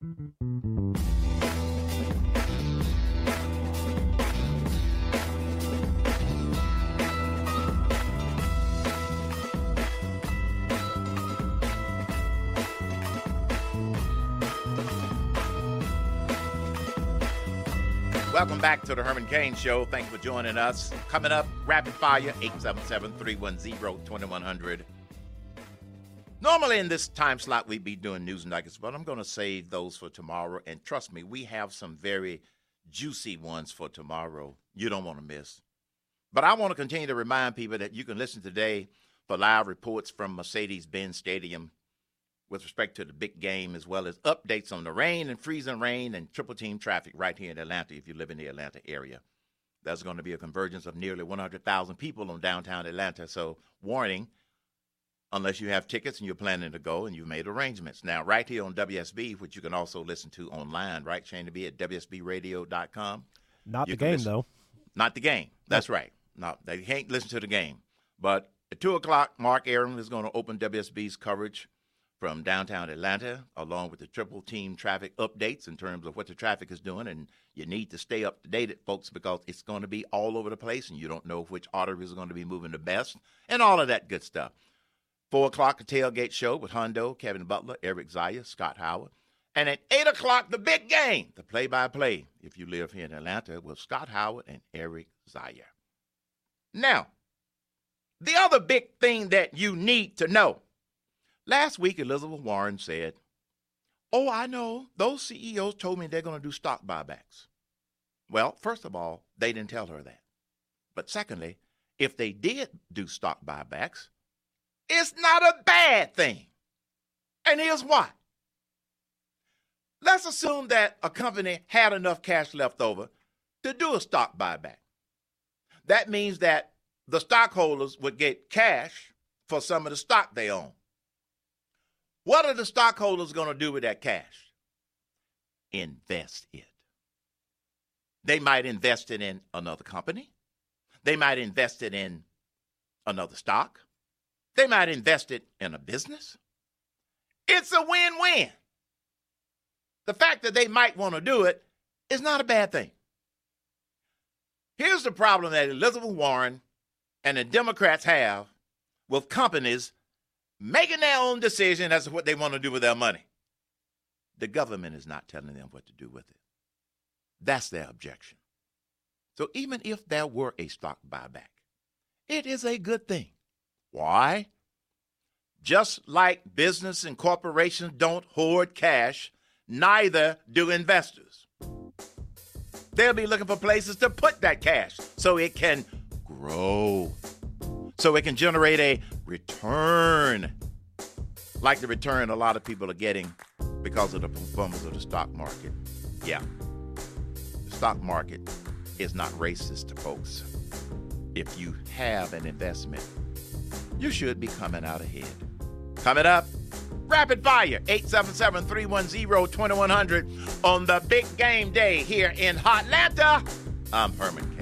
Welcome back to the Herman Cain Show. Thanks for joining us. Coming up, Rapid Fire, 877-310-2100. Normally in this time slot, we'd be doing news and nuggets, but I'm going to save those for tomorrow. And trust me, we have some very juicy ones for tomorrow you don't want to miss. But I want to continue to remind people that you can listen today for live reports from Mercedes-Benz Stadium with respect to the big game, as well as updates on the rain and freezing rain and triple team traffic right here in Atlanta if you live in the Atlanta area. There's going to be a convergence of nearly 100,000 people on downtown Atlanta. So warning, unless you have tickets and you're planning to go and you've made arrangements. Now, right here on WSB, which you can also listen to online, right, Shane, to be at WSBradio.com. Not the game, though. Not the game. That's right. No, they can't listen to the game. But at 2 o'clock, Mark Aaron is going to open WSB's coverage from downtown Atlanta, along with the triple team traffic updates in terms of what the traffic is doing. And you need to stay up to date, folks, because it's going to be all over the place, and you don't know which arteries are going to be moving the best, and all of that good stuff. 4 o'clock, a tailgate show with Hondo, Kevin Butler, Eric Zaya, Scott Howard. And at 8 o'clock, the big game, the play-by-play, if you live here in Atlanta, with Scott Howard and Eric Zaya. Now, the other big thing that you need to know. Last week, Elizabeth Warren said, oh, I know, those CEOs told me they're going to do stock buybacks. Well, first of all, they didn't tell her that. But secondly, if they did do stock buybacks, it's not a bad thing. And here's why. Let's assume that a company had enough cash left over to do a stock buyback. That means that the stockholders would get cash for some of the stock they own. What are the stockholders going to do with that cash? Invest it. They might invest it in another company. They might invest it in another stock. They might invest it in a business. It's a win-win. The fact that they might want to do it is not a bad thing. Here's the problem that Elizabeth Warren and the Democrats have with companies making their own decision as to what they want to do with their money. The government is not telling them what to do with it. That's their objection. So even if there were a stock buyback, it is a good thing. Why? Just like business and corporations don't hoard cash, neither do investors. They'll be looking for places to put that cash so it can grow, so it can generate a return, like the return a lot of people are getting because of the performance of the stock market. Yeah, the stock market is not racist, folks. If you have an investment, you should be coming out ahead. Coming up, Rapid Fire, 877-310-2100 on the big game day here in Hotlanta. I'm Herman